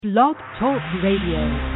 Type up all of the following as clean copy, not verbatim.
Blog Talk Radio.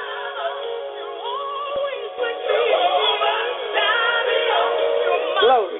Glory.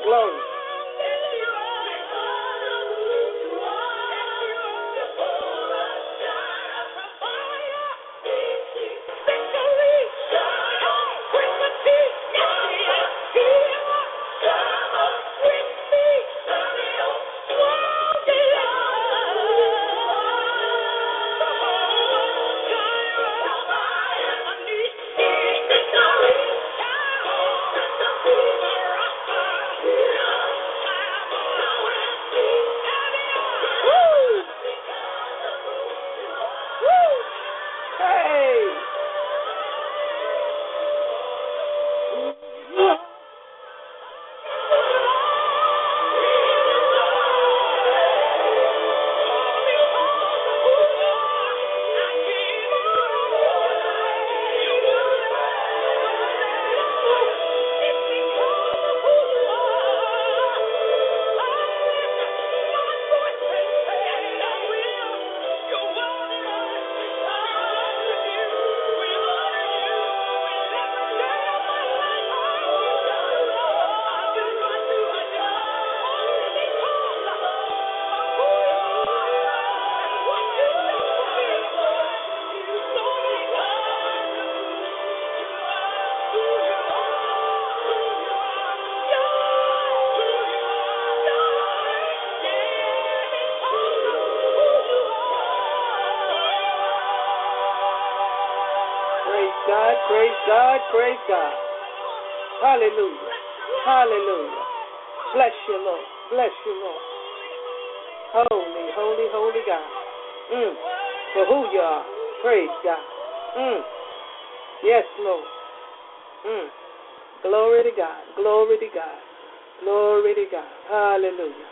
God, praise God, praise God. Hallelujah, hallelujah. Bless you, Lord, bless you, Lord. Holy, holy, holy God. For who you are, praise God. Yes, Lord. Glory to God, glory to God, glory to God. Hallelujah.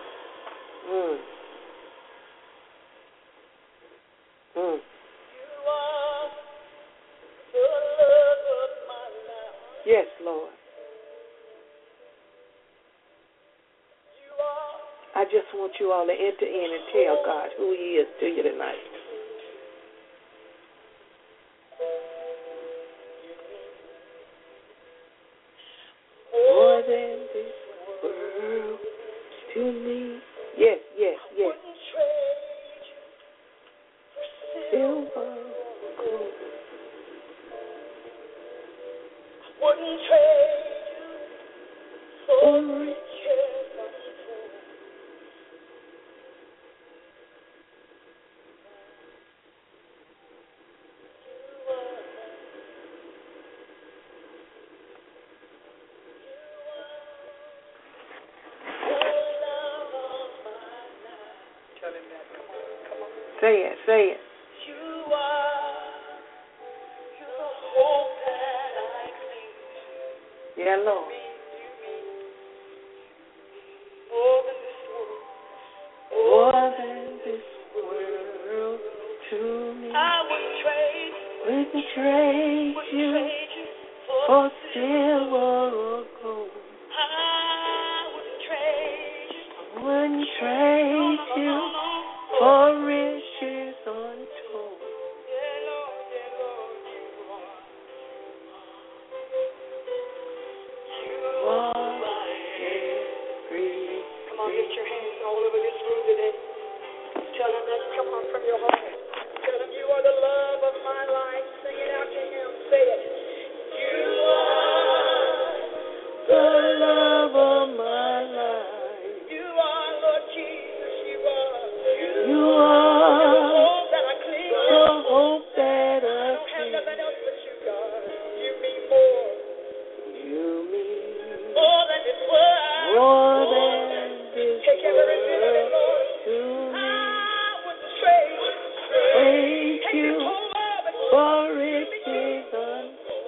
Yes, Lord. I just want you all to enter in and tell God who He is to you tonight. More than this world to me. Yes, yes, yes. Silver, gold. Wouldn't trade you for riches untold. Say it, say it. You are the hope that I cling to. Yeah, Lord. More than this world. More than this world to me. I wouldn't trade you for silver or gold. I wouldn't trade you for riches untold. Yeah, Lord, you are my everything. Come on, lift your hands all over this room today. Tell Him that. Come on, from your heart. Tell Him you are the love of my life. Sing it out to Him. Say it. You are the love of my life. You are, Lord Jesus. You are. You are the hope that I cling to. The hope that I don't have nothing else but you, God. You mean more. You mean more than this world. More than this world. Take every bit of it, Lord. To me. I would trade you for riches untold.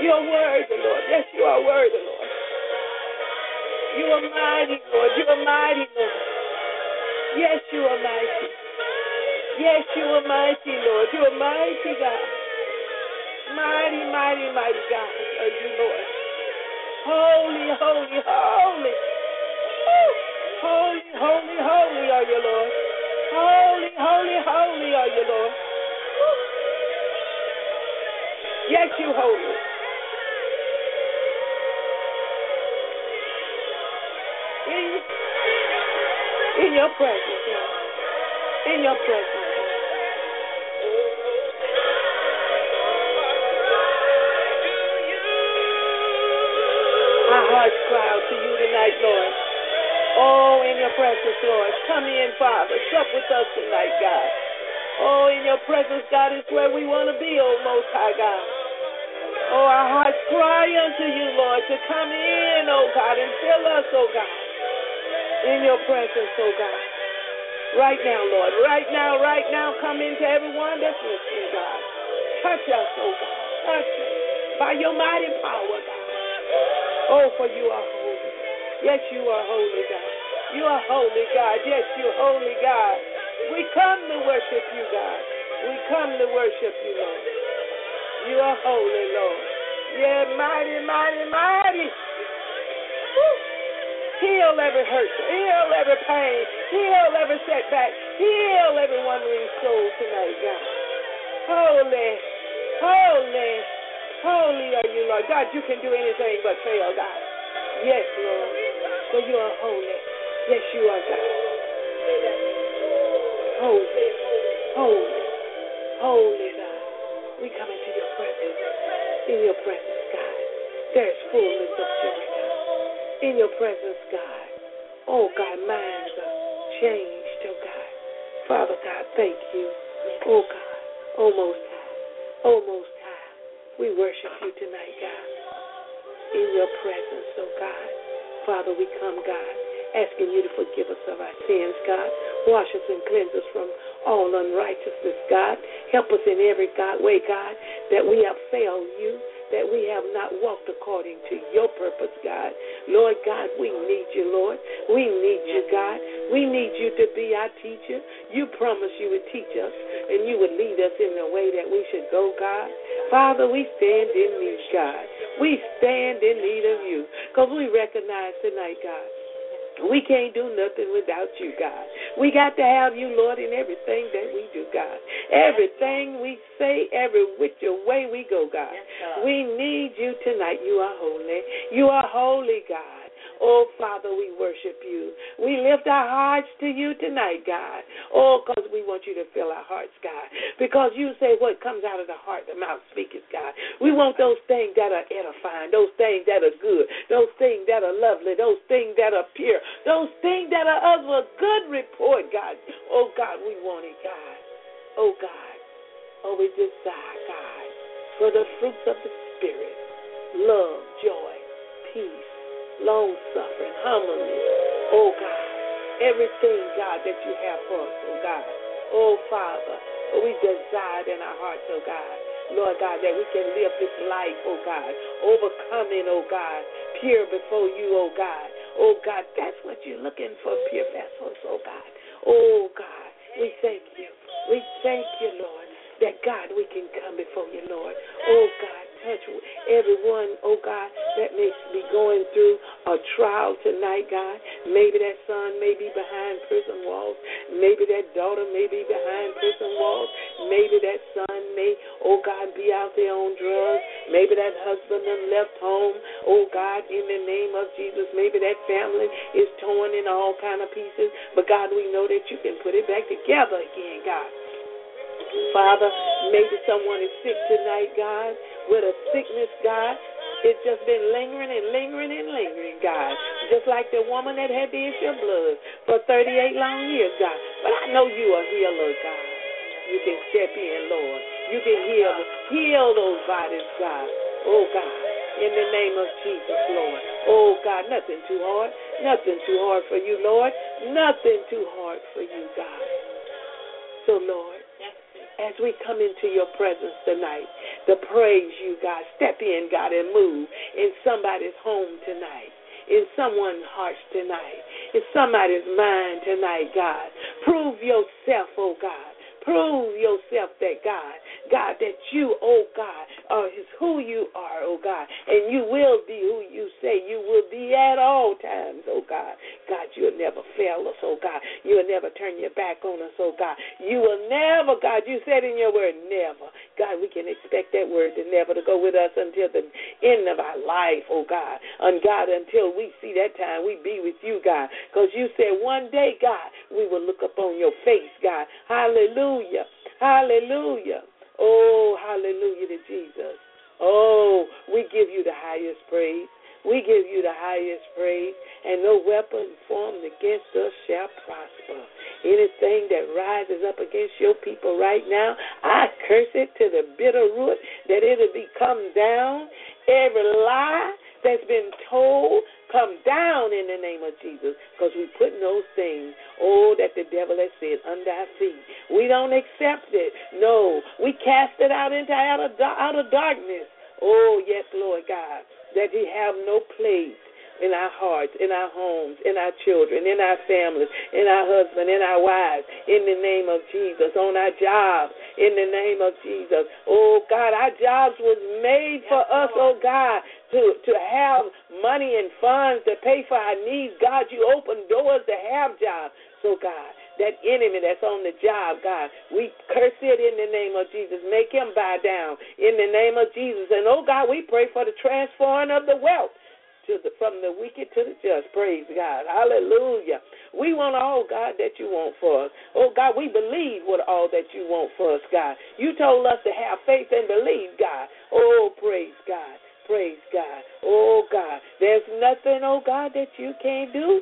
You are worthy, Lord. Yes, you are worthy, Lord. You are mighty, Lord. You are mighty, Lord. Yes, you are mighty. Yes, you are mighty, Lord. You are mighty, God. Mighty, mighty, mighty God are you, Lord. Holy, holy, holy. Woo. Holy, holy, holy are you, Lord. Holy, holy, holy are you, Lord. Woo. Yes, you holy. In your presence, Lord. In your presence. Our hearts cry out to you tonight, Lord. Oh, in your presence, Lord. Come in, Father. Sup with us tonight, God. Oh, in your presence, God, is where we want to be, oh Most High God. Oh, our hearts cry unto you, Lord, to come in, oh God, and fill us, oh God. In your presence, oh God. Right now, Lord. Right now, come into everyone that's listening, God. Touch us, oh God. Touch us by your mighty power, God. Oh, for you are holy. Yes, you are holy, God. You are holy, God. Yes, you're holy, God. We come to worship you, God. We come to worship you, Lord. You are holy, Lord. Yeah, mighty, mighty, mighty. Woo. Heal every hurt. Heal every pain. Heal every setback. Heal every wandering soul tonight, God. Holy, holy, holy are you, Lord. God, you can do anything but fail, God. Yes, Lord. For you are holy. Yes, you are, God. Holy, holy, holy, God. We come into your presence. In your presence, God, there is fullness of joy, God. In your presence, God. Oh, God, minds are changed, oh, God. Father, God, thank you. Oh, God. Oh, Most High. Oh, Most High. We worship you tonight, God. In your presence, oh, God. Father, we come, God, asking you to forgive us of our sins, God. Wash us and cleanse us from all unrighteousness, God. Help us in every way, God, that we have failed you, that we have not walked according to your purpose, God. Lord God, we need you, Lord. We need you, God. We need you to be our teacher. You promised you would teach us and you would lead us in the way that we should go, God. Father, we stand in need, God. We stand in need of you because we recognize tonight, God, we can't do nothing without you, God. We got to have you, Lord, in everything that we do, God. Everything we say, every which way we go, God. We need you tonight. You are holy. You are holy, God. Oh, Father, we worship you. We lift our hearts to you tonight, God. Oh, because we want you to fill our hearts, God. Because you say what comes out of the heart, the mouth speaketh, God. We want those things that are edifying, those things that are good, those things that are lovely, those things that are pure, those things that are of a good report, God. Oh, God, we want it, God. Oh, God. Oh, we desire, God, for the fruits of the Spirit, love, joy, peace, long-suffering, harmony, oh God, everything, God, that you have for us, oh God. Oh, Father, we desire in our hearts, oh God, Lord God, that we can live this life, oh God, overcoming, oh God, pure before you, oh God. Oh God, that's what you're looking for, pure vessels, oh God. Oh God, we thank you. We thank you, Lord, that God, we can come before you, Lord. Oh God, touch everyone, oh God, that may be going through a trial tonight, God. Maybe that son may be behind prison walls. Maybe that daughter may be behind prison walls. Maybe that son may, oh God, be out there on drugs. Maybe that husband done left home. Oh God, in the name of Jesus, maybe that family is torn in all kind of pieces. But God, we know that you can put it back together again, God. Father, maybe someone is sick tonight, God, with a sickness, God. It's just been lingering and lingering and lingering, God. Just like the woman that had the issue of blood for 38 long years, God. But I know you are a healer, God. You can step in, Lord. You can heal those bodies, God. Oh, God, in the name of Jesus, Lord. Oh, God, nothing too hard. Nothing too hard for you, Lord. Nothing too hard for you, God. So, Lord, as we come into your presence tonight, to praise you, God. Step in, God, and move in somebody's home tonight, in someone's heart tonight, in somebody's mind tonight, God. Prove yourself, oh God. Prove yourself that God, that you, oh God, is who you are, oh God, and you will be who you say you will be at all times, oh God. God, you'll never fail us, oh God. You'll never turn your back on us, oh God. You will never, God, you said in your word, never. God, we can expect that word to never to go with us until the end of our life, oh God. And God, until we see that time, we be with you, God, because you said one day, God, we will look upon your face, God. Hallelujah. Hallelujah. Oh, hallelujah to Jesus. Oh, we give you the highest praise. We give you the highest praise, and no weapon formed against us shall prosper. Anything that rises up against your people right now, I curse it to the bitter root, that it'll come down. Every lie that's been told, come down in the name of Jesus, because we put those things, that the devil has said, under our feet. We don't accept it. No, we cast it out into outer darkness. Oh, yes, Lord God, that he have no place in our hearts, in our homes, in our children, in our families, in our husbands, in our wives, in the name of Jesus, on our jobs, in the name of Jesus. Oh, God, our jobs was made for us, oh, God, to have money and funds to pay for our needs. God, you open doors to have jobs. So, God, that enemy that's on the job, God, we curse it in the name of Jesus. Make him bow down in the name of Jesus. And, oh, God, we pray for the transferring of the wealth from the wicked to the just. Praise God. Hallelujah. We want all, God, that you want for us. Oh, God, we believe what all that you want for us, God. You told us to have faith and believe, God. Oh, praise God. Praise God. Oh, God, there's nothing, oh, God, that you can't do.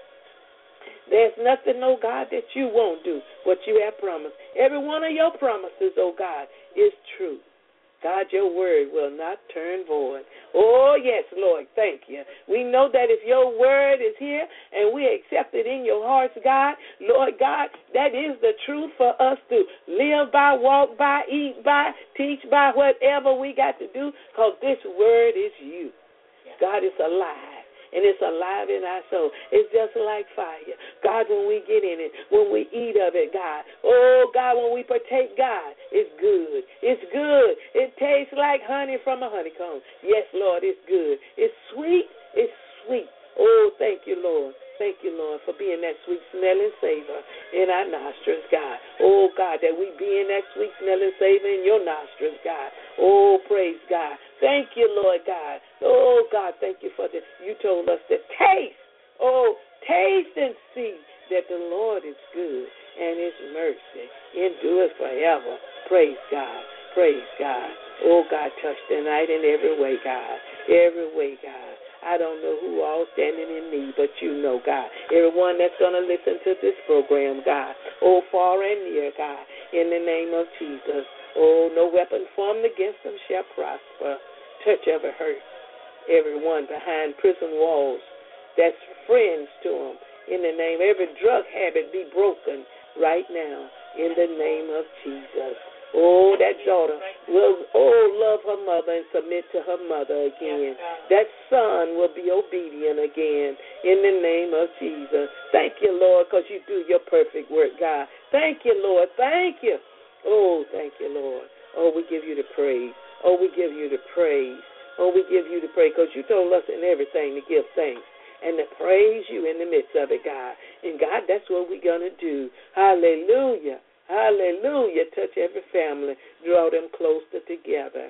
There's nothing, oh, God, that you won't do, what you have promised. Every one of your promises, oh, God, is true. God, your word will not turn void. Oh, yes, Lord, thank you. We know that if your word is here and we accept it in your hearts, God, Lord God, that is the truth for us to live by, walk by, eat by, teach by, whatever we got to do, because this word is you. God, it's alive. And it's alive in our soul. It's just like fire. God, when we get in it, when we eat of it, God. Oh, God, when we partake, God, it's good. It's good. It tastes like honey from a honeycomb. Yes, Lord, it's good. It's sweet. It's sweet. Oh, thank you, Lord. Thank you, Lord, for being that sweet-smelling savor in our nostrils, God. Oh, God, that we be in that sweet-smelling savor in your nostrils, God. Oh, praise God. Thank you, Lord God. Oh, God, thank you for this. You told us to taste. Oh, taste and see that the Lord is good and his mercy endures forever. Praise God. Praise God. Oh, God, touch tonight in every way, God. Every way, God. I don't know who all standing in need, but you know, God. Everyone that's going to listen to this program, God. Oh, far and near, God, in the name of Jesus. Oh, no weapon formed against them shall prosper. Touch every hurt, everyone behind prison walls that's friends to them. In the name, every drug habit be broken right now in the name of Jesus. Oh, that daughter will, love her mother and submit to her mother again. That son will be obedient again in the name of Jesus. Thank you, Lord, because you do your perfect work, God. Thank you, Lord. Thank you. Oh, thank you, Lord. Oh, we give you the praise. Oh, we give you the praise. Oh, we give you the praise because you told us in everything to give thanks and to praise you in the midst of it, God. And, God, that's what we're going to do. Hallelujah. Hallelujah. Touch every family. Draw them closer together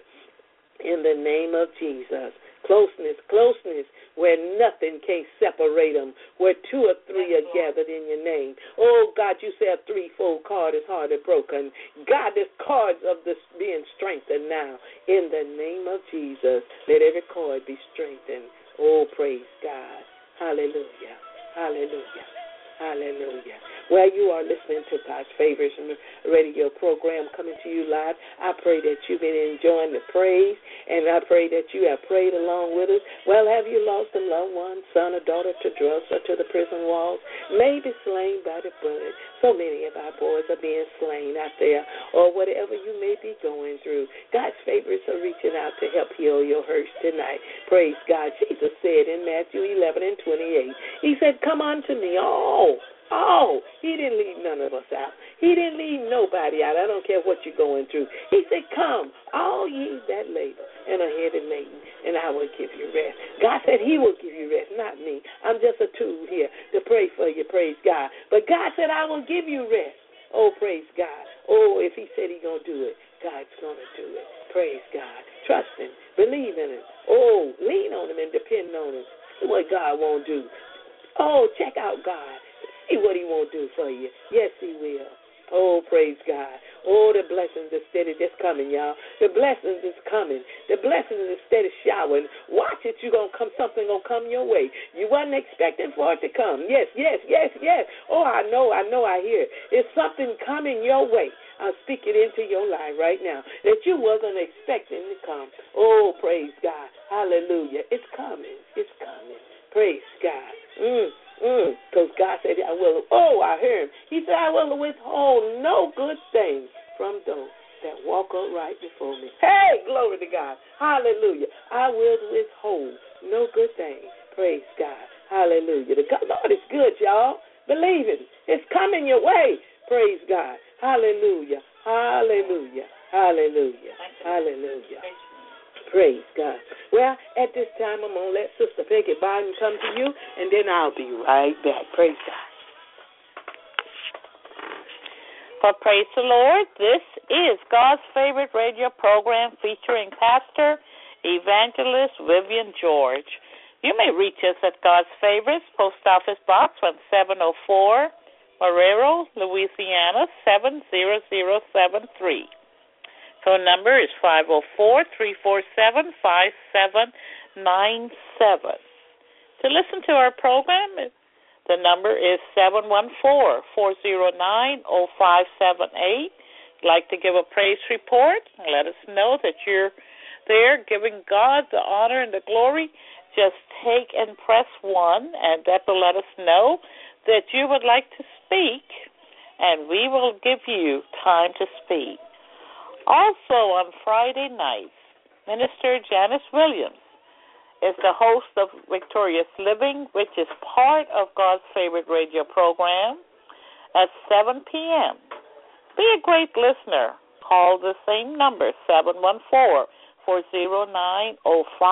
in the name of Jesus. Closeness, where nothing can separate them, where two or three are gathered in your name. Oh, God, you say a threefold cord is hardly broken. God, this cords of this being strengthened now in the name of Jesus. Let every cord be strengthened. Oh, praise God. Hallelujah. Hallelujah. Hallelujah. Well, you are listening to God's Favorites radio program coming to you live. I pray that you've been enjoying the praise, and I pray that you have prayed along with us. Well, have you lost a loved one, son or daughter to drugs or to the prison walls? Maybe slain by the bullet. So many of our boys are being slain out there, or whatever you may be going through. God's favorites are reaching out to help heal your hurts tonight. Praise God. Jesus said in Matthew 11:28, he said, come unto me, all. He didn't leave none of us out. He didn't leave nobody out. I don't care what you're going through. He said, come, all ye that labor and are heavy laden, and I will give you rest. God said he will give you rest, not me. I'm just a tool here to pray for you, praise God. But God said I will give you rest. Oh, praise God. Oh, if he said he's going to do it, God's going to do it. Praise God. Trust him. Believe in him. Oh, lean on him and depend on him. See what God won't do. Oh, check out God. See what he won't do for you. Yes, he will. Oh, praise God. Oh, the blessings are steady just coming, y'all. The blessings is coming. The blessings is steady showering. Watch it. Something going to come your way. You wasn't expecting for it to come. Yes. Oh, I know, I hear it. It's something coming your way. I'll speak it into your life right now that you wasn't expecting to come. Oh, praise God. Hallelujah. It's coming. Praise God. Because God said, I hear him. He said, I will withhold no good thing from those that walk upright before me. Hey, glory to God. Hallelujah. I will withhold no good thing. Praise God. Hallelujah. The Lord is good, y'all. Believe it. It's coming your way. Praise God. Hallelujah. Hallelujah. Hallelujah. Hallelujah. Praise God. Well, at this time, I'm going to let Sister Peggy Biden come to you, and then I'll be right back. Praise God. Well, praise the Lord. This is God's favorite radio program featuring Pastor Evangelist Vivian George. You may reach us at God's Favorites, Post Office Box 1704, Marrero, Louisiana 70073. Phone number is 504-347-5797. To listen to our program, the number is 714-409-0578. You'd like to give a praise report, let us know that you're there giving God the honor and the glory. Just take and press 1, and that will let us know that you would like to speak, and we will give you time to speak. Also on Friday nights, Minister Janice Williams is the host of Victorious Living, which is part of God's favorite radio program, at 7 p.m. Be a great listener. Call the same number, 714-409-0578,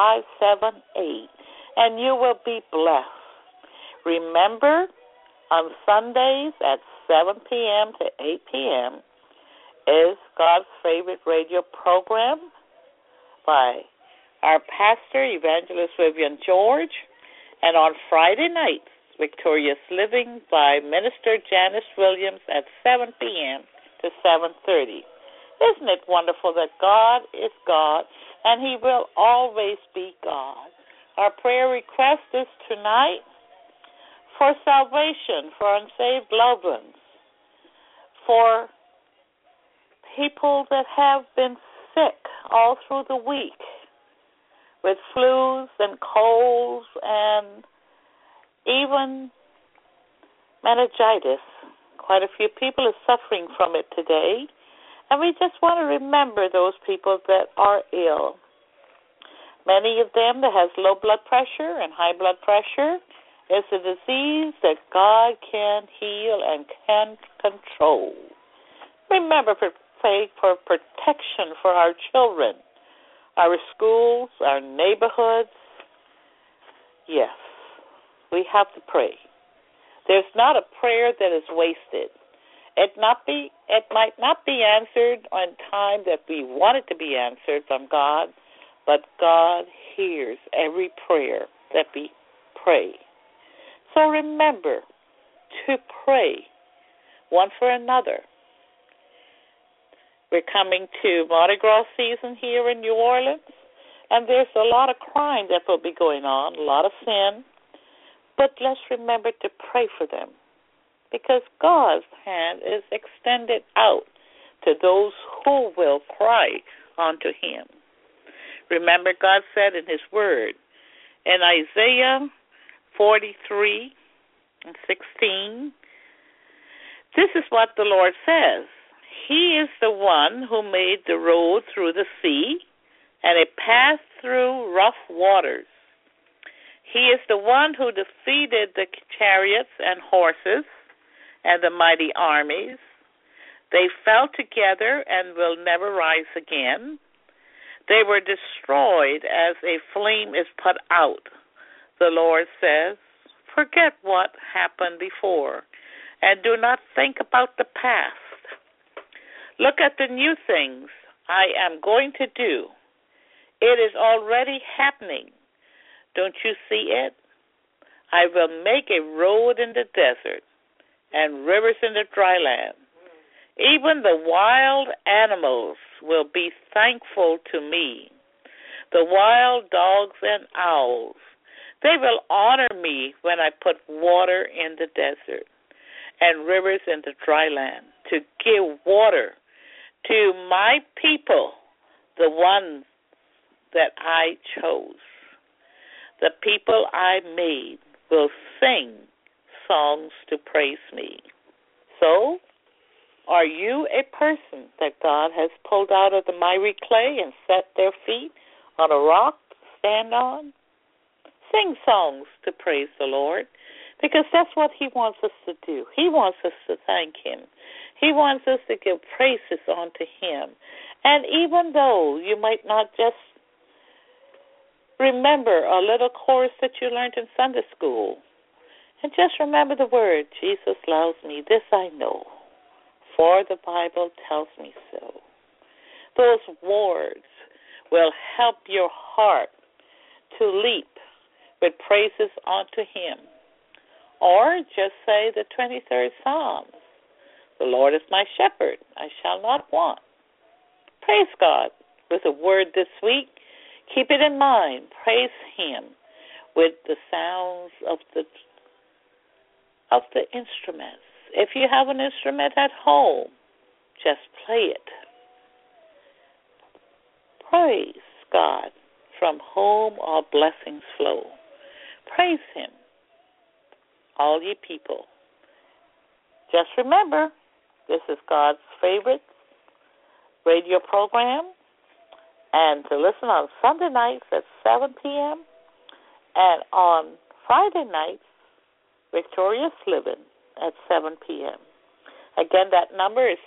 and you will be blessed. Remember, on Sundays at 7 p.m. to 8 p.m., is God's favorite radio program by our pastor, Evangelist Vivian George, and on Friday nights, Victorious Living by Minister Janice Williams at 7 p.m. to 7:30. Isn't it wonderful that God is God, and he will always be God? Our prayer request is tonight for salvation for unsaved loved ones, for people that have been sick all through the week with flus and colds and even meningitis. Quite a few people are suffering from it today, and we just want to remember those people that are ill. Many of them that has low blood pressure and high blood pressure is a disease that God can heal and can control. Remember, pray for protection for our children, our schools, our neighborhoods. Yes, we have to pray. There's not a prayer that is wasted. It might not be answered on time that we want it to be answered from God, but God hears every prayer that we pray. So remember to pray one for another. We're coming to Mardi Gras season here in New Orleans, and there's a lot of crime that will be going on, a lot of sin. But let's remember to pray for them. because God's hand is extended out to those who will cry unto him. Remember, God said in his word in Isaiah 43:16, this is what the Lord says. He is the one who made the road through the sea and a path through rough waters. He is the one who defeated the chariots and horses and the mighty armies. They fell together and will never rise again. They were destroyed as a flame is put out. The Lord says, forget what happened before and do not think about the past. Look at the new things I am going to do. It is already happening. Don't you see it? I will make a road in the desert and rivers in the dry land. Even the wild animals will be thankful to me. The wild dogs and owls, they will honor me when I put water in the desert and rivers in the dry land to give water to my people, the ones that I chose. The people I made will sing songs to praise me. So, are you a person that God has pulled out of the miry clay and set their feet on a rock to stand on? Sing songs to praise the Lord, because that's what he wants us to do. He wants us to thank him. He wants us to give praises unto him. And even though you might not just remember a little chorus that you learned in Sunday school, and just remember the word, Jesus loves me, this I know, for the Bible tells me so. Those words will help your heart to leap with praises unto him. Or just say the 23rd Psalm. The Lord is my shepherd, I shall not want. Praise God with a word this week. Keep it in mind. Praise him with the sounds of the instruments. If you have an instrument at home, just play it. Praise God from whom all blessings flow. Praise him, all ye people. Just remember, this is God's favorite radio program, and to listen on Sunday nights at 7 p.m. and on Friday nights, Victorious Living at 7 p.m. Again, that number is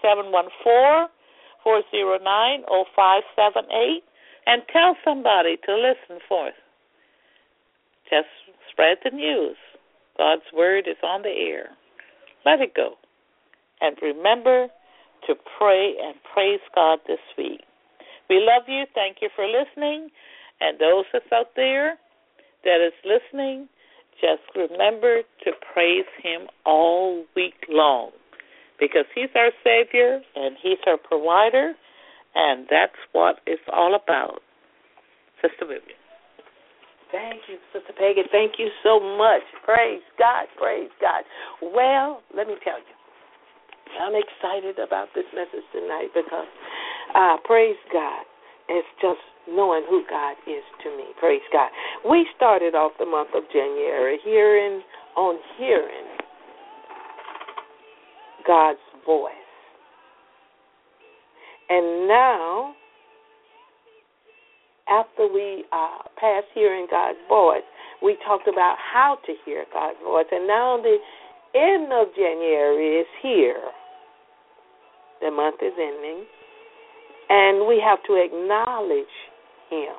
714-409-0578, and tell somebody to listen for it. Just spread the news. God's word is on the air. Let it go. And remember to pray and praise God this week. We love you. Thank you for listening. And those that's out there that is listening, just remember to praise him all week long, because he's our Savior and he's our provider, and that's what it's all about. Sister Vivian. Thank you, Sister Peggy. Thank you so much. Praise God. Praise God. Well, let me tell you, I'm excited about this message tonight because, praise God, it's just knowing who God is to me. Praise God. We started off the month of January hearing God's voice. And now, after we passed hearing God's voice, we talked about how to hear God's voice. And now the end of January is here. The month is ending. And we have to acknowledge him.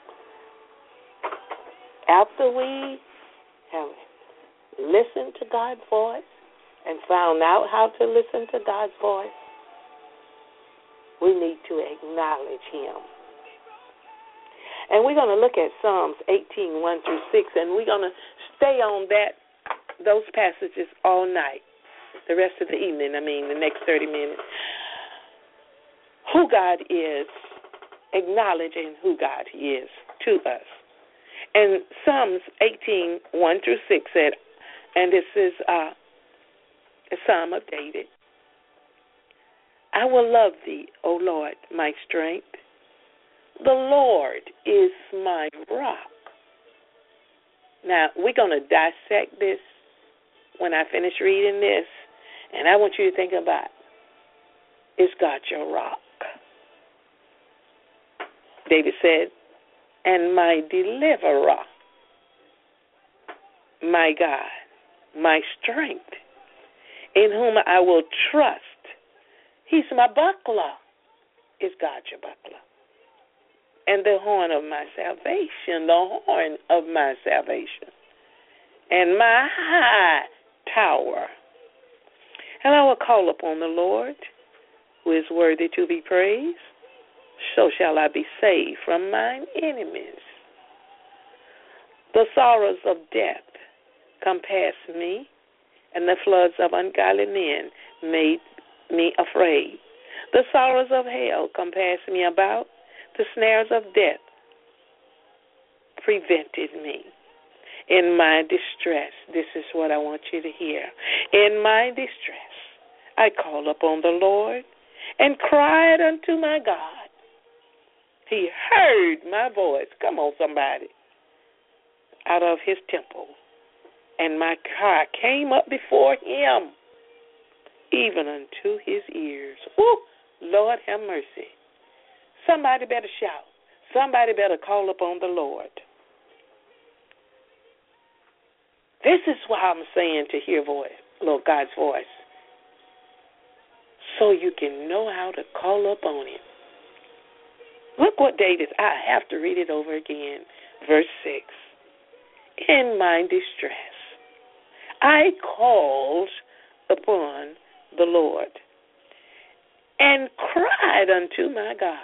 After we have listened to God's voice and found out how to listen to God's voice, we need to acknowledge him. And we're going to look at Psalms 18, 1 through 6, and we're going to stay on those passages all night, the rest of the evening, the next 30 minutes. Who God is, acknowledging who God is to us. And Psalms 18, 1 through 6 said, and this is a Psalm of David. I will love thee, O Lord, my strength. The Lord is my rock. Now, we're going to dissect this when I finish reading this, and I want you to think about, is God your rock? David said, and my deliverer, my God, my strength, in whom I will trust. He's my buckler. Is God your buckler? And the horn of my salvation, the horn of my salvation, and my high tower. And I will call upon the Lord, who is worthy to be praised. So shall I be saved from mine enemies. The sorrows of death compassed me, and the floods of ungodly men made me afraid. The sorrows of hell compassed me about. The snares of death prevented me. In my distress, this is what I want you to hear. In my distress, I called upon the Lord and cried unto my God. He heard my voice. Come on, somebody. Out of his temple. And my cry came up before him, even unto his ears. Woo! Lord have mercy. Somebody better shout. Somebody better call upon the Lord. This is why I'm saying to hear voice, Lord God's voice, so you can know how to call upon him. Look what David, I have to read it over again. Verse 6. In my distress, I called upon the Lord and cried unto my God.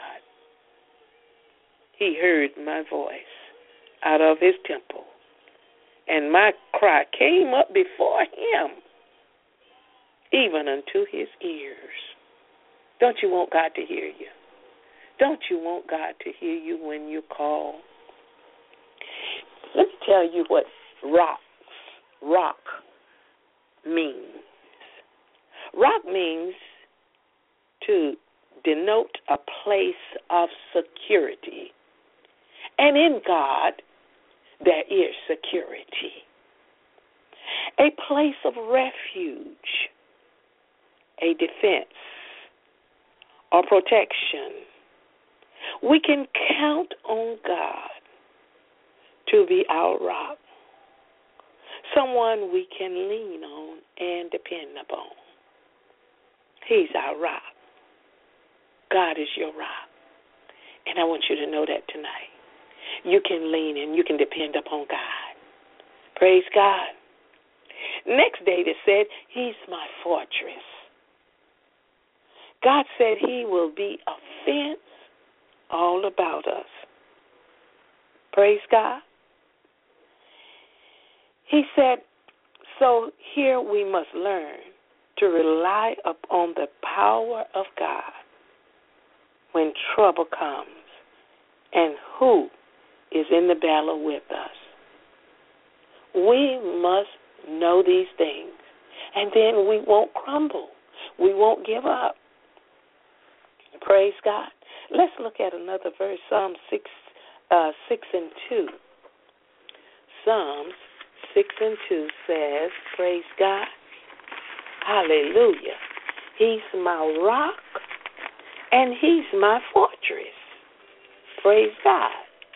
He heard my voice out of his temple, and my cry came up before him, even unto his ears. Don't you want God to hear you? Don't you want God to hear you when you call? Let me tell you what rock means. Rock means to denote a place of security. And in God, there is security. A place of refuge, a defense, or protection. We can count on God to be our rock, someone we can lean on and depend upon. He's our rock. God is your rock. And I want you to know that tonight. You can lean and you can depend upon God. Praise God. Next David said, he's my fortress. God said he will be a fence all about us. Praise God. He said, so here we must learn to rely upon the power of God when trouble comes and who is in the battle with us. We must know these things, and then we won't crumble. We won't give up. Praise God. Let's look at another verse, Psalm 6 and 2. Psalms 6 and 2 says, praise God, hallelujah. He's my rock and he's my fortress. Praise God.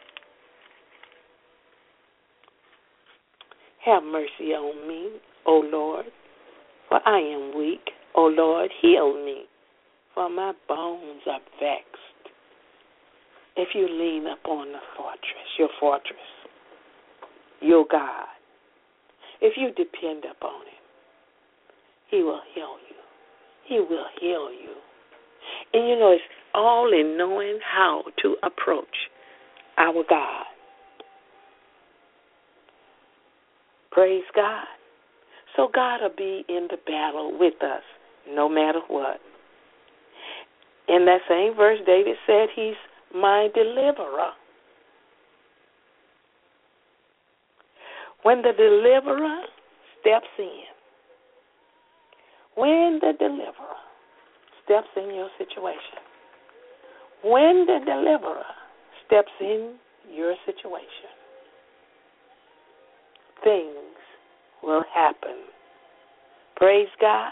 Have mercy on me, O Lord, for I am weak. O Lord, heal me, for my bones are vexed. If you lean upon the fortress, your God, if you depend upon him, he will heal you. He will heal you. And you know, it's all in knowing how to approach our God. Praise God. So God will be in the battle with us no matter what. In that same verse, David said he's my deliverer. When the deliverer steps in, When the deliverer steps in your situation, when the deliverer steps in your situation, things will happen. Praise God.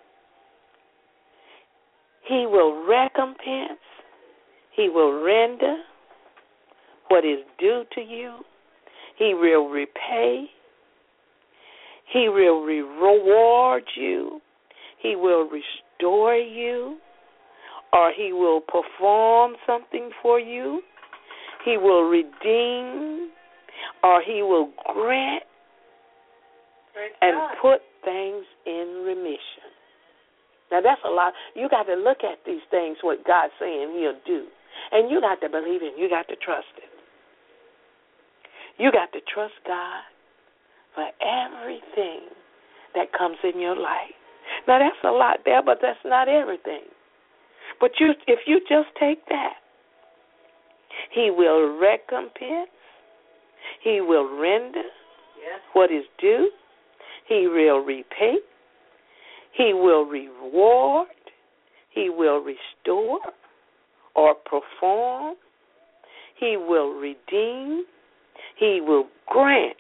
He will recompense. He will render what is due to you. He will repay. He will reward you. He will restore you. Or he will perform something for you. He will redeem. Or he will grant and put things in remission. Now, that's a lot. You got to look at these things, what God's saying he'll do. And you got to believe it. You got to trust it. You got to trust God for everything that comes in your life. Now, that's a lot there, but that's not everything. But if you just take that, he will recompense. He will render what is due. He will repay. He will reward. He will restore or perform. He will redeem. He will grant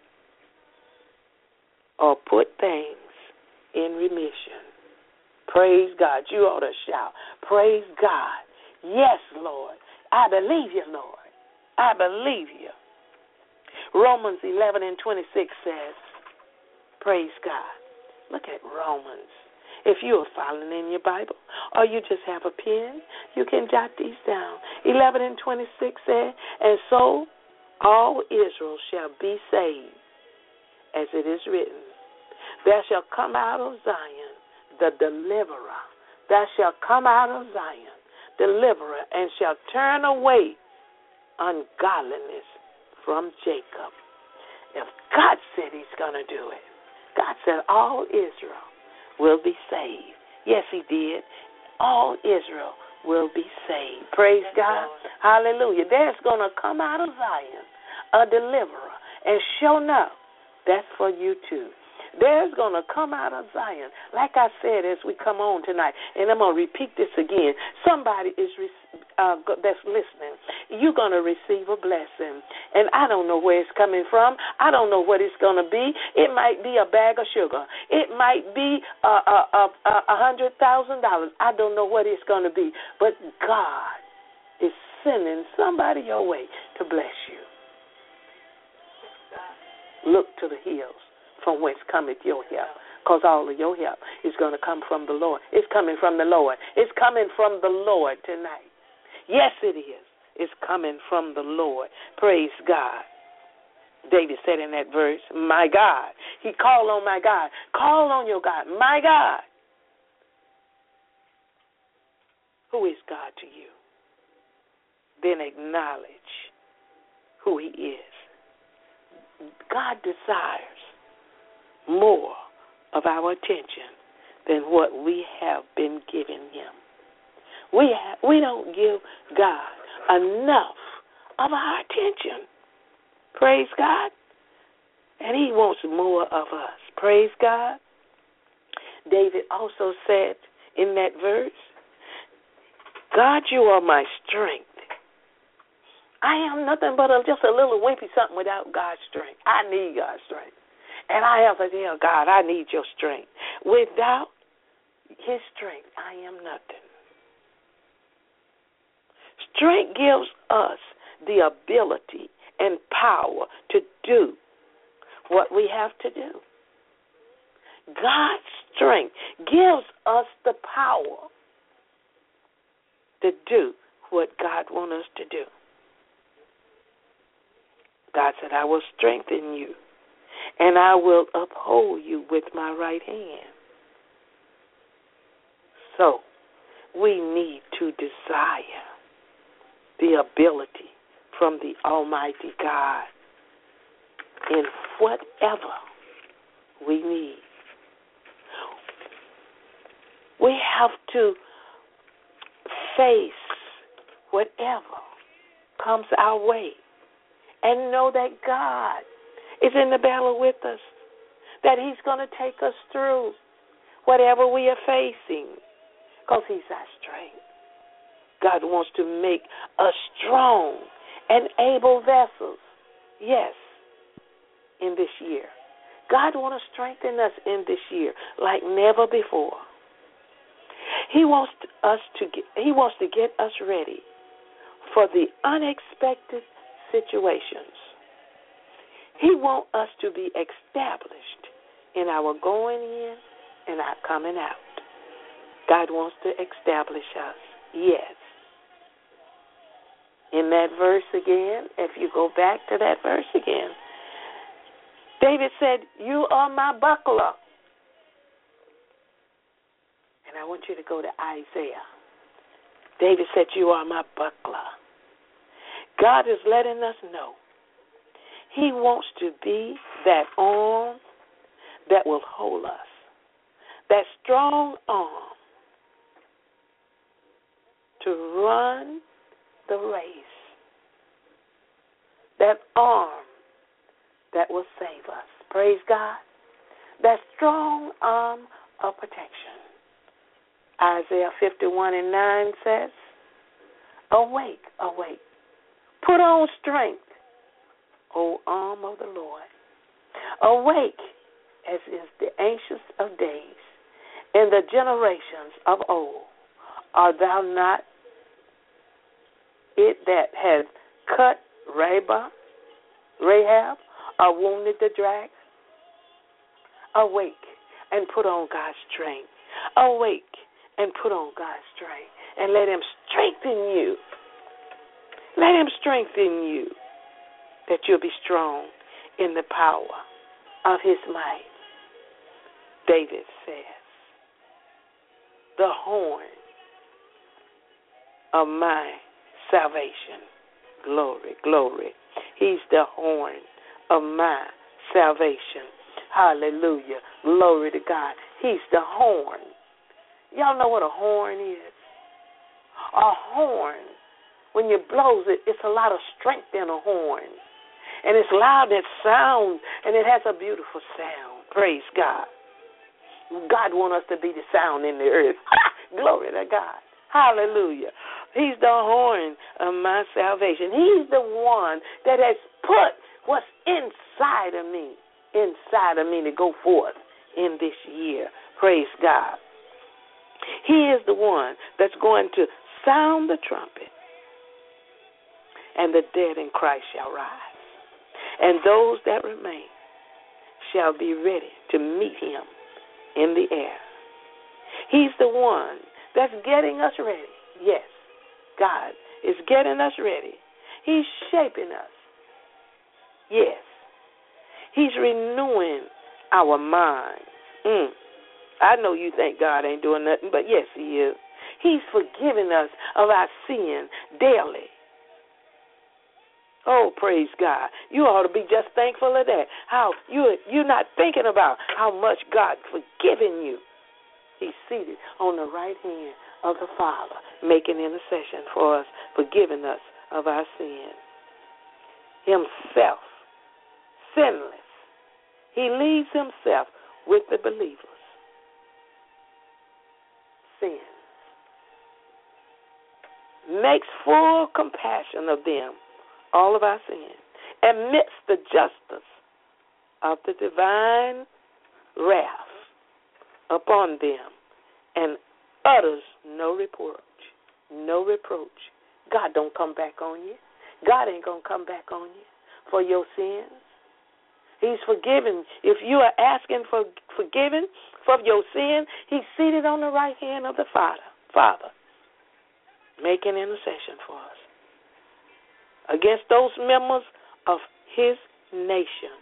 or put things in remission. Praise God. You ought to shout. Praise God. Yes, Lord. I believe you, Lord. I believe you. Romans 11:26 says, praise God. Look at Romans. If you are following in your Bible or you just have a pen, you can jot these down. 11:26 says, and so all Israel shall be saved, as it is written. There shall come out of Zion the deliverer. There shall come out of Zion deliverer, and shall turn away ungodliness from Jacob. If God said he's going to do it, God said all Israel will be saved. Yes, he did. All Israel will be saved. Praise God. Hallelujah. There's going to come out of Zion a deliverer. And sure enough, that's for you too. There's going to come out of Zion, like I said as we come on tonight, and I'm going to repeat this again. Somebody is that's listening. You're going to receive a blessing, and I don't know where it's coming from. I don't know what it's going to be. It might be a bag of sugar. It might be $100,000. I don't know what it's going to be, but God is sending somebody your way to bless you. Look to the hills from whence cometh your help, because all of your help is going to come from the Lord. It's coming from the Lord. It's coming from the Lord tonight. Yes, it is. It's coming from the Lord. Praise God. David said in that verse, my God. He called on my God. Call on your God. My God. Who is God to you? Then acknowledge who he is. God desires more of our attention than what we have been giving him. We don't give God enough of our attention. Praise God. And he wants more of us. Praise God. David also said in that verse, God, you are my strength. I am nothing but just a little wimpy something without God's strength. I need God's strength. And I have to tell God, I need your strength. Without his strength, I am nothing. Strength gives us the ability and power to do what we have to do. God's strength gives us the power to do what God wants us to do. God said, I will strengthen you, and I will uphold you with my right hand. So, we need to desire the ability from the Almighty God in whatever we need. We have to face whatever comes our way and know that God is in the battle with us, that he's going to take us through. whatever we are facing, because He's our strength. God wants to make us strong and able vessels, yes, in this year. God wants to strengthen us in this year like never before. He wants to get us ready for the unexpected situations. He wants us to be established in our going in and our coming out. God wants to establish us, yes. In that verse again, if you go back to that verse again, David said, "You are my buckler." And I want you to go to Isaiah. David said, "You are my buckler." God is letting us know He wants to be that arm that will hold us, that strong arm to run the race, that arm that will save us. Praise God. That strong arm of protection. Isaiah 51:9 says, "Awake, awake, put on strength, O arm of the Lord. Awake, as is the ancient of days, in the generations of old. Art thou not it that has cut Rahab, or wounded the dragon? Awake and put on God's strength. Awake and put on God's strength, and let Him strengthen you. Let Him strengthen you, that you'll be strong in the power of His might." David says, "The horn of my salvation." Glory, glory. He's the horn of my salvation. Hallelujah. Glory to God. He's the horn. Y'all know what a horn is? A horn, when you blows it, it's a lot of strength in a horn. And it's loud, it sounds, and it has a beautiful sound. Praise God. God wants us to be the sound in the earth. Glory to God. Hallelujah. He's the horn of my salvation. He's the one that has put what's inside of me to go forth in this year. Praise God. He is the one that's going to sound the trumpet, and the dead in Christ shall rise, and those that remain shall be ready to meet Him in the air. He's the one that's getting us ready. Yes, God is getting us ready. He's shaping us. Yes. He's renewing our minds. I know you think God ain't doing nothing, but yes, He is. He's forgiving us of our sin daily. Oh, praise God. You ought to be just thankful of that. How you're not thinking about how much God's forgiven you. He's seated on the right hand of the Father, making intercession for us, forgiving us of our sin. Himself, sinless. He leaves Himself with the believers. Sins. Makes full compassion of them, all of our sins, amidst the justice of the divine wrath upon them, and utters no reproach. No reproach. God don't come back on you. God ain't going to come back on you for your sins. He's forgiven. If you are asking for forgiven for your sin, He's seated on the right hand of the Father, making intercession for us against those members of His nation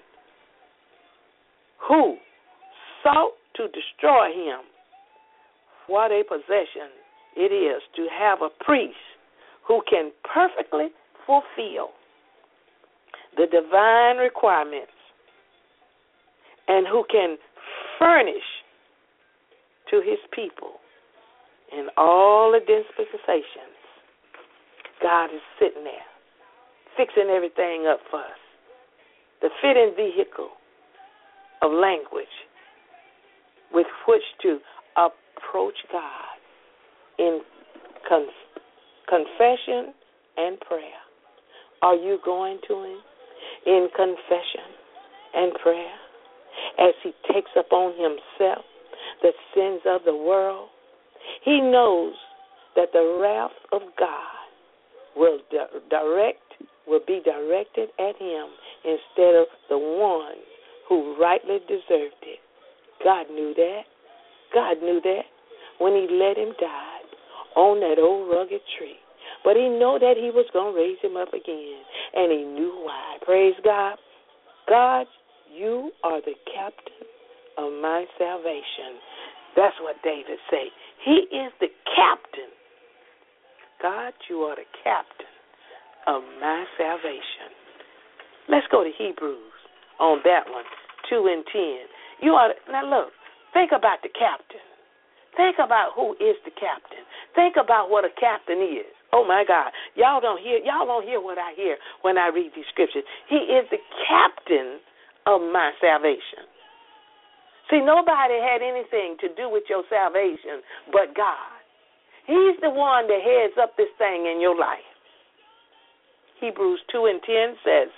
who sought to destroy Him. What a possession it is to have a priest who can perfectly fulfill the divine requirements and who can furnish to His people in all the dispensations. God is sitting there, fixing everything up for us. The fitting vehicle of language with which to approach God in confession and prayer. Are you going to Him in confession and prayer as He takes upon Himself the sins of the world? He knows that the wrath of God will be directed at Him instead of the one who rightly deserved it. God knew that. God knew that when He let Him die on that old rugged tree. But He knew that He was going to raise Him up again, and He knew why. Praise God. God, You are the captain of my salvation. That's what David said. He is the captain. God, You are the captain of my salvation. Let's go to Hebrews on that one, 2 and 10. Now look, think about the captain. Think about who is the captain. Think about what a captain is. Oh my God. Y'all don't hear what I hear when I read these scriptures. He is the captain of my salvation. See, nobody had anything to do with your salvation but God. He's the one that heads up this thing in your life. Hebrews 2 and 10 says,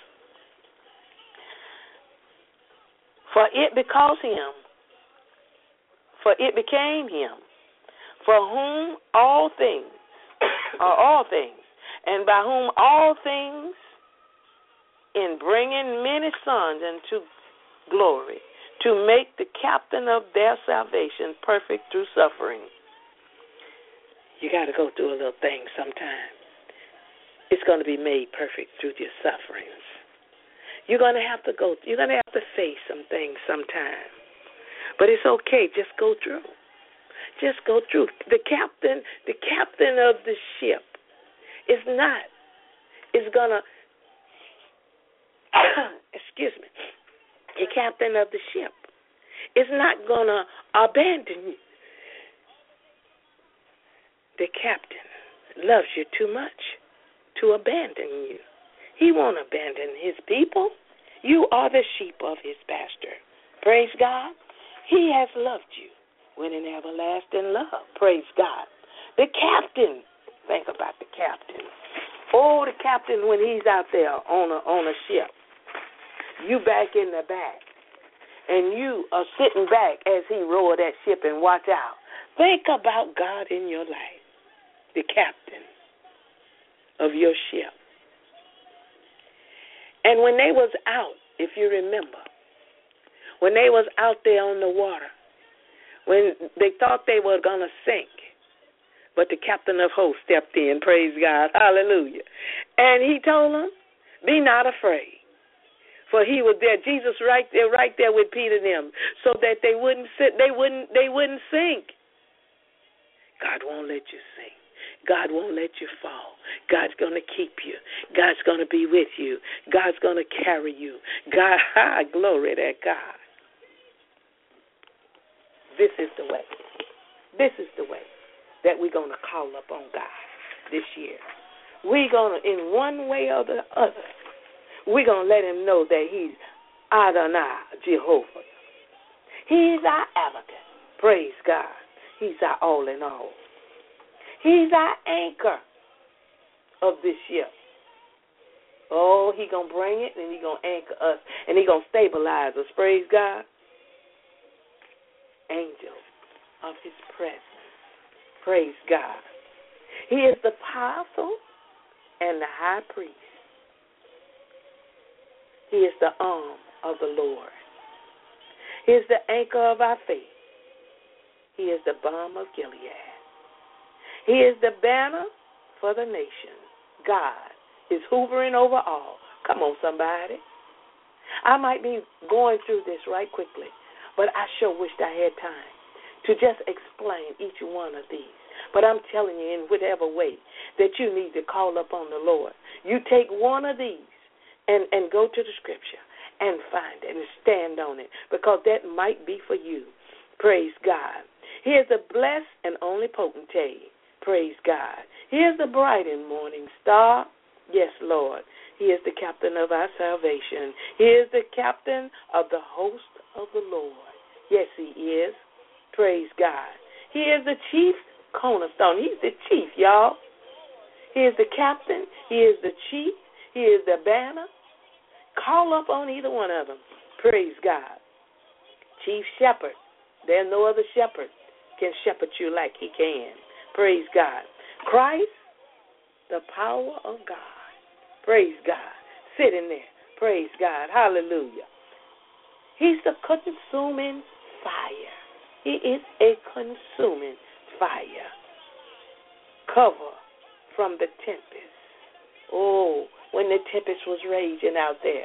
For it became Him, for whom all things are all things, and by whom all things, in bringing many sons into glory, to make the captain of their salvation perfect through suffering. You got to go through a little thing sometime. It's going to be made perfect through your sufferings. You're going to have to face some things sometime. But it's okay. Just go through. Just go through. The captain of the ship is going to, excuse me, the captain of the ship is not going to abandon you. The captain loves you too much to abandon you. He won't abandon His people. You are the sheep of His pasture. Praise God. He has loved you with an everlasting love. Praise God. The captain. Think about the captain. Oh, the captain when he's out there on a ship. You back in the back. And you are sitting back as he roar that ship and watch out. Think about God in your life. The captain of your ship. And when they was out, if you remember, when they was out there on the water, when they thought they were going to sink, but the captain of hosts stepped in, praise God, hallelujah. And He told them, be not afraid. For He was there, Jesus right there with Peter and them, so that they wouldn't sink. God won't let you sink. God won't let you fall. God's going to keep you. God's going to be with you. God's going to carry you. God, glory to God. This is the way. This is the way that we're going to call upon God this year. We're going to, in one way or the other, we're going to let Him know that He's Adonai, Jehovah. He's our advocate. Praise God. He's our all in all. He's our anchor of this ship. Oh, He's going to bring it, and He's going to anchor us, and He's going to stabilize us. Praise God. Angel of His presence. Praise God. He is the apostle and the high priest. He is the arm of the Lord. He is the anchor of our faith. He is the balm of Gilead. He is the banner for the nation. God is hovering over all. Come on, somebody. I might be going through this right quickly, but I sure wished I had time to just explain each one of these. But I'm telling you, in whatever way that you need to call upon the Lord, you take one of these and go to the Scripture and find it and stand on it, because that might be for you. Praise God. He is the blessed and only potentate. Praise God. He is the bright and morning star. Yes, Lord. He is the captain of our salvation. He is the captain of the host of the Lord. Yes, He is. Praise God. He is the chief cornerstone. He's the chief, y'all. He is the captain. He is the chief. He is the banner. Call up on either one of them. Praise God. Chief shepherd. There's no other shepherd can shepherd you like he can. Praise God. Christ, the power of God. Praise God. Sitting there. Praise God. Hallelujah. He's the consuming fire. He is a consuming fire. Cover from the tempest. Oh, when the tempest was raging out there.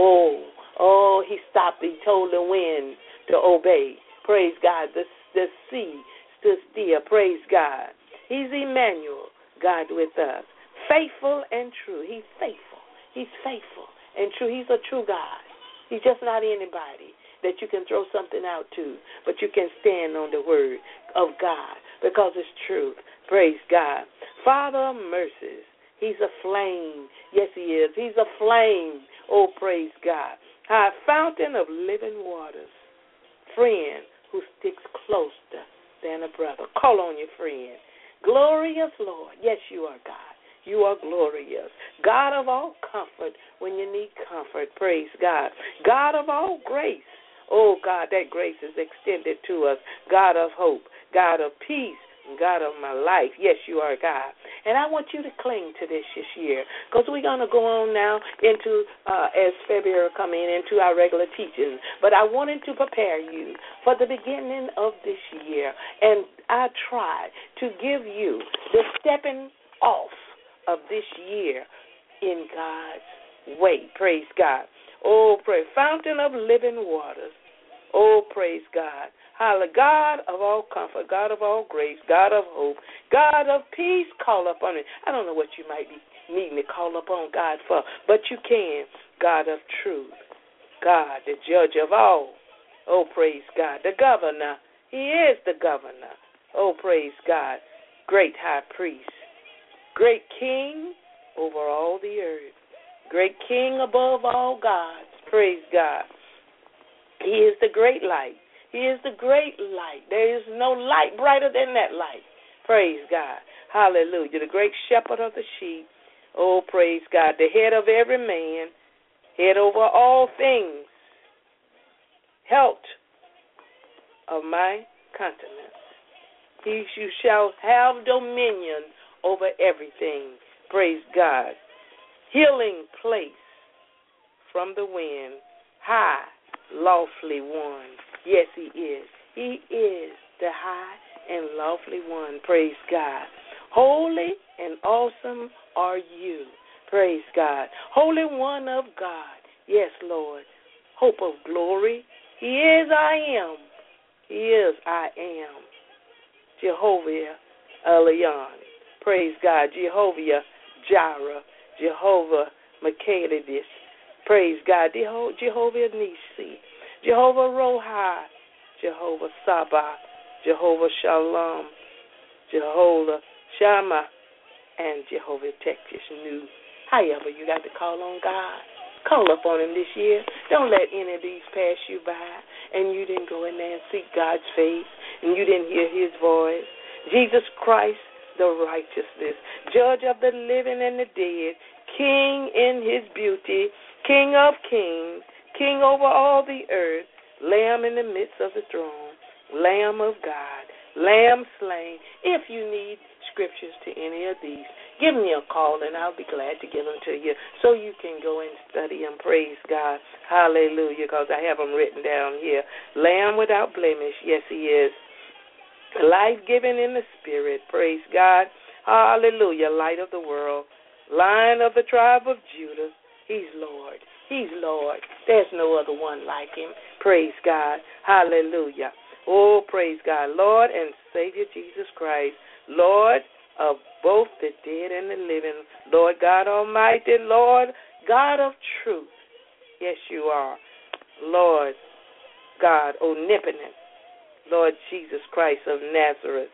Oh, he stopped. He told the wind to obey. Praise God. The sea stood still. Praise God. He's Emmanuel, God with us. Faithful and true. He's faithful. He's faithful and true. He's a true God. He's just not anybody that you can throw something out to, but you can stand on the word of God because it's truth. Praise God. Father of mercies. He's a flame. Yes, he is. He's a flame. Oh, praise God. A fountain of living waters. Friend who sticks closer than a brother. Call on your friend. Glorious Lord. Yes, you are God. You are glorious. God of all comfort when you need comfort. Praise God. God of all grace. Oh, God, that grace is extended to us. God of hope. God of peace. God of my life. Yes, you are God. And I want you to cling to this year because we're going to go on now into, as February come into our regular teaching. But I wanted to prepare you for the beginning of this year. And I try to give you the stepping off of this year in God's way. Praise God. Oh, praise. Fountain of living waters. Oh, praise God. Hallelujah. God of all comfort, God of all grace, God of hope, God of peace, call upon it. I don't know what you might be needing to call upon God for, but you can. God of truth, God, the judge of all. Oh, praise God. The governor, he is the governor. Oh, praise God. Great high priest, great king over all the earth, great king above all gods. Praise God. He is the great light. He is the great light. There is no light brighter than that light. Praise God. Hallelujah. The great shepherd of the sheep. Oh, praise God. The head of every man. Head over all things. Health of my countenance. You shall have dominion over everything. Praise God. Healing place from the wind. High, lawfully won. Yes, he is. He is the high and lawfully one. Praise God. Holy and awesome are you. Praise God. Holy One of God. Yes, Lord. Hope of glory. He is I am. He is I am. Jehovah Elion. Praise God. Jehovah Jireh. Jehovah Makedis. Praise God. Jehovah Nisi. Jehovah Rohi, Jehovah Sabah, Jehovah Shalom, Jehovah Shammah, and Jehovah Tsidkenu. However, you got to call on God. Call up on him this year. Don't let any of these pass you by, and you didn't go in there and seek God's face, and you didn't hear his voice. Jesus Christ, the righteousness, judge of the living and the dead, King in his beauty, King of kings, King over all the earth, Lamb in the midst of the throne, Lamb of God, Lamb slain. If you need scriptures to any of these, give me a call and I'll be glad to give them to you so you can go and study them. Praise God. Hallelujah, because I have them written down here. Lamb without blemish. Yes, he is. Life-giving in the spirit. Praise God. Hallelujah. Light of the world. Lion of the tribe of Judah. He's Lord. He's Lord. There's no other one like him. Praise God. Hallelujah. Oh, praise God. Lord and Savior Jesus Christ. Lord of both the dead and the living. Lord God Almighty. Lord God of truth. Yes, you are. Lord God omnipotent. Lord Jesus Christ of Nazareth.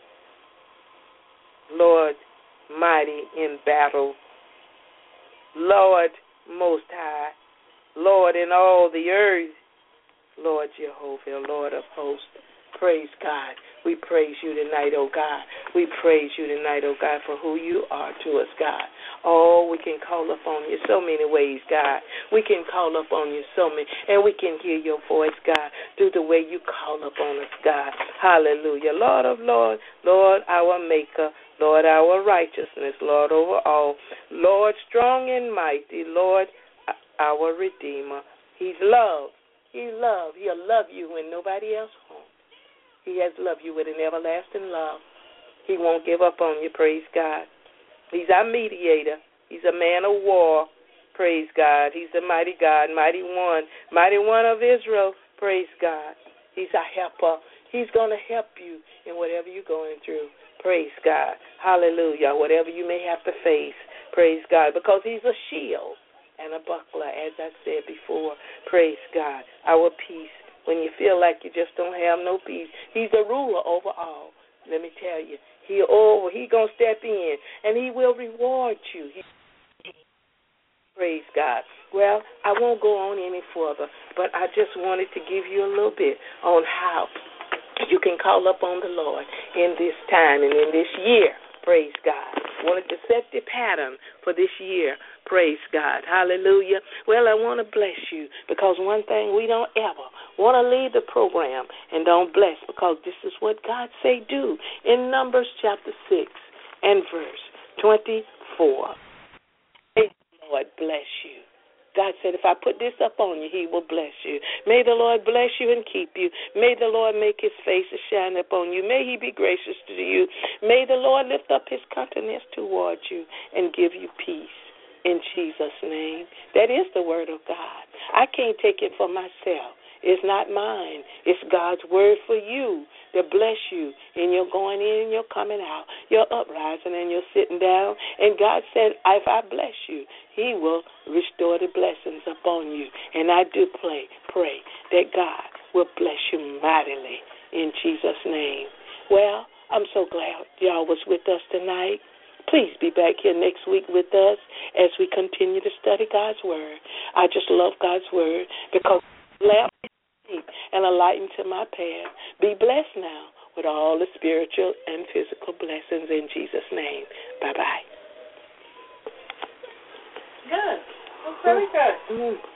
Lord mighty in battle. Lord most high. Lord in all the earth, Lord Jehovah, Lord of hosts, Praise God. We praise you tonight, oh God. We praise you tonight, oh God, for who you are to us, God. Oh, we can call upon you so many ways, God. We can call upon you so many, and we can hear your voice, God, through the way you call upon us, God. Hallelujah. Lord of Lords, Lord our Maker, Lord our righteousness, Lord over all, Lord strong and mighty, Lord our Redeemer. He's love. He's love. He'll love you when nobody else won't. He has loved you with an everlasting love. He won't give up on you, praise God. He's our mediator. He's a man of war, praise God. He's the mighty God, mighty one of Israel, praise God. He's our helper. He's going to help you in whatever you're going through, praise God. Hallelujah, whatever you may have to face, praise God, because he's a shield and a buckler, as I said before, praise God. Our peace. When you feel like you just don't have no peace, he's the ruler over all. Let me tell you, he's going to step in, and he will reward you. Praise God. Well, I won't go on any further, but I just wanted to give you a little bit on how you can call up on the Lord in this time and in this year. Praise God. Wanted to set the pattern for this year. Praise God. Hallelujah. Well, I want to bless you because one thing we don't ever want to leave the program and don't bless, because this is what God say do in Numbers chapter 6 and verse 24. May the Lord bless you. God said, if I put this up on you, he will bless you. May the Lord bless you and keep you. May the Lord make his face to shine upon you. May he be gracious to you. May the Lord lift up his countenance towards you and give you peace. In Jesus' name. That is the word of God. I can't take it for myself. It's not mine. It's God's word for you to bless you in your going in and your coming out, your uprising and your sitting down. And God said, if I bless you, he will restore the blessings upon you. And I do pray that God will bless you mightily in Jesus' name. Well, I'm so glad y'all was with us tonight. Please be back here next week with us as we continue to study God's word. I just love God's word because lamp and a light into my path. Be blessed now with all the spiritual and physical blessings in Jesus' name. Bye-bye. Good. That's very good.